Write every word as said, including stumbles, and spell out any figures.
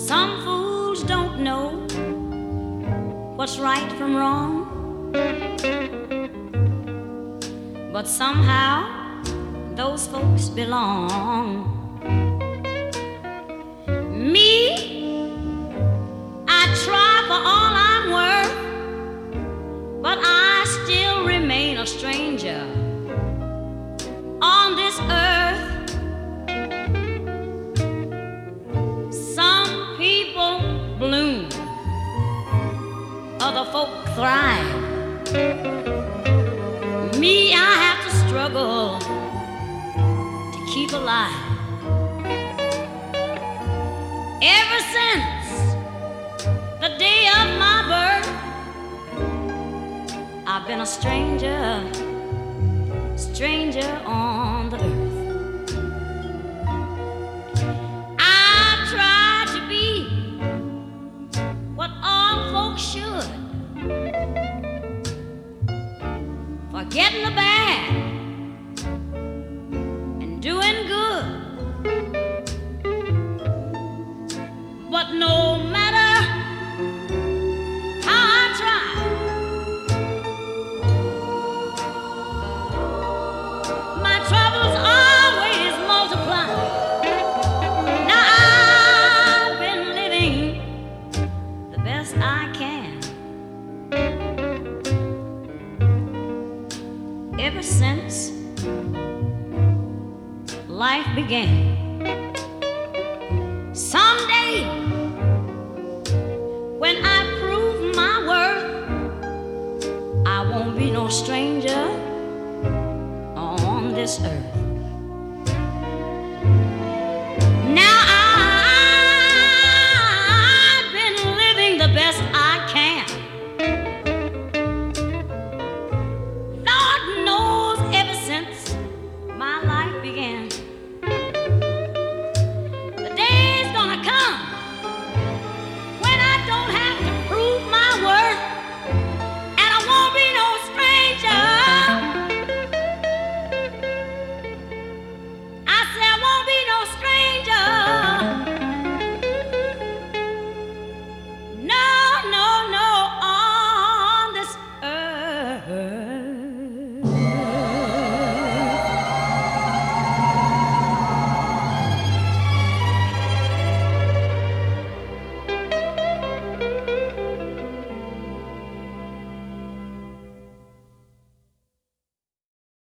Some fools don't know what's right from wrong, but somehow those folks belong. Me, I try for all I'm worth, but I still remain a stranger on this earth. Some people bloom, other folk thrive. Me, I have to struggle to keep alive. Ever since the day of my birth, I've been a stranger, stranger on the earth. I try to be what all folks should, forgetting the bad and doing good. But no matter how I try, my troubles always multiply. Now I've been living the best I can ever since life began. Someday, when I prove my worth, I won't be no stranger on this earth.